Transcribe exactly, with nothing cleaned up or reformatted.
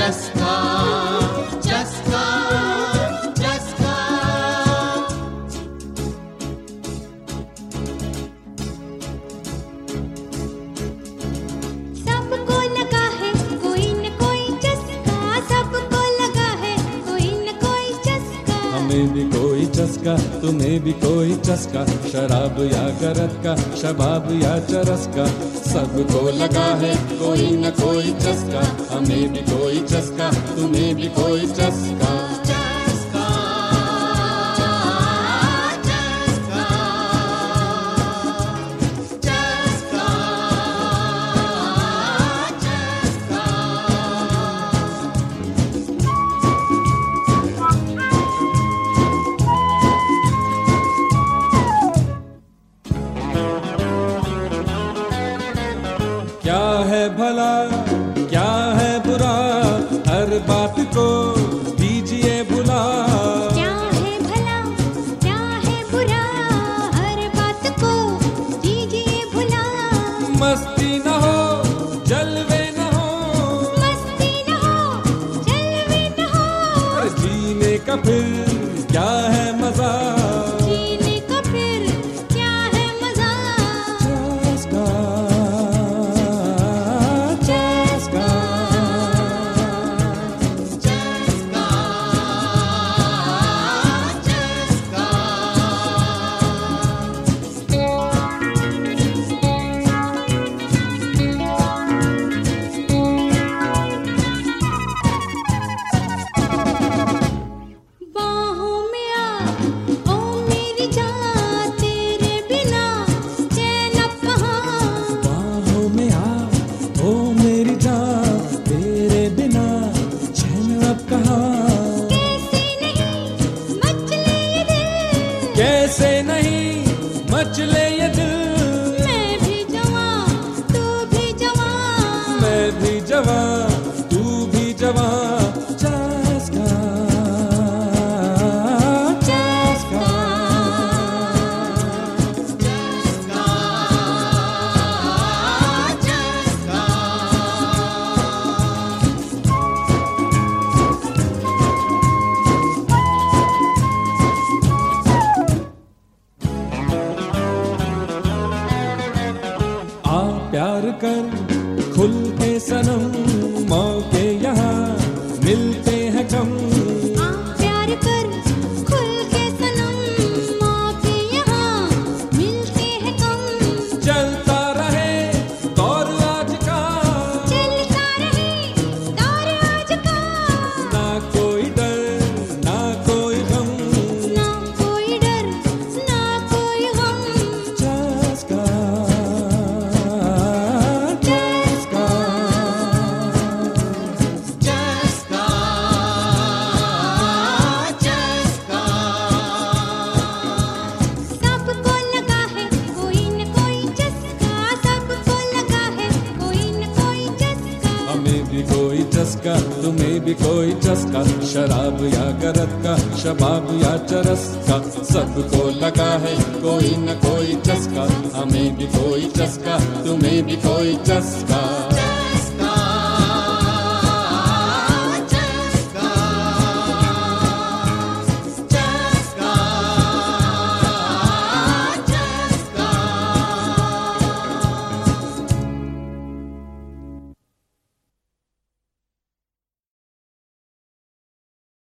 चस्का चस्का चस्का। सबको लगा है कोई न कोई चस्का, सबको लगा है कोई न कोई चस्का। हमें भी कोई चस्का, तुम्हें भी कोई चस्का, शराब या गरज का, शबाब या चरस का। सबको लगा है कोई न कोई चस्का, हमें भी कोई चस्का, तुम्हें भी कोई चस्का। चस्का चस्का चस्का चस्का। क्या है भला क्या है बुरा, हर बात को दीजिए भुला। क्या है भला क्या है बुरा, हर बात को दीजिए भुला। मस्ती न हो जलवे न हो, मस्ती न हो जलवे न हो, और जीने का फिर क्या है मजा। जीने का फिर क्या है मजा। चस्का चस्का चस्का चस्का। बाहों में आ ओ मेरी जान, तेरे बिना चैन अब कहाँ। बाहों में आ ओ मेरी जान, तेरे बिना चैन अब कहाँ। कैसे नहीं मचले ये दिल, कैसे नहीं मचले ये दिल। मैं भी जवां तू भी जवां। मैं भी जवां तू भी जवां। चस्का चस्का चस्का चस्का। आ प्यार कर खुल के सनम, मौके यहाँ मिलते हैं कम। आ प्यार कर खुल के सनम, मौके यहाँ मिलते हैं कम। चलता रहे दौर आज का, चलता रहे दौर आज का, ना कोई डर ना कोई गम। ना कोई डर ना कोई गम। चस्का चस्का चस्का चस्का। सबको लगा है कोई न कोई चस्का, सबको लगा है कोई न कोई चस्का। हमें भी कोई चस्का, तुम्हें भी कोई चस्का, शराब या गरज का, शबाब या चरस का। सबको लगा है कोई न कोई चस्का, हमें भी कोई चस्का, तुम्हें भी कोई चस्का।